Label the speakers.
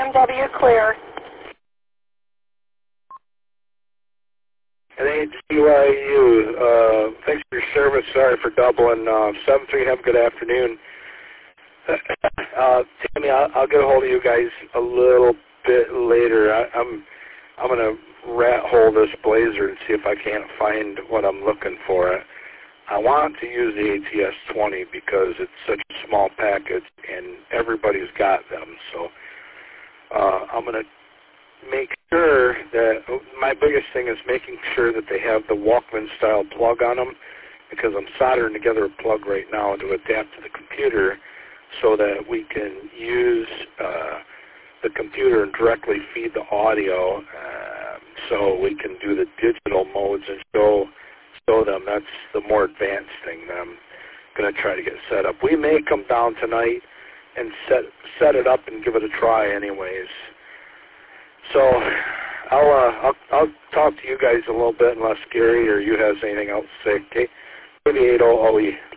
Speaker 1: BMW clear.
Speaker 2: And HGYU, thanks for your service. Sorry for doubling. 7-3, have a good afternoon. Tammy, I'll get a hold of you guys a little bit later. I'm going to rat hole this Blazer and see if I can't find what I'm looking for. I want to use the ATS-20 because it's such a small package and everybody's got them. So I'm going to make sure that my biggest thing is making sure that they have the Walkman style plug on them, because I'm soldering together a plug right now to adapt to the computer so that we can use the computer and directly feed the audio so we can do the digital modes and show them. That's the more advanced thing that I'm going to try to get set up. We may come down tonight and set it up and give it a try anyways. So I'll talk to you guys a little bit unless Gary or you has anything else to say. Okay, 38 OE.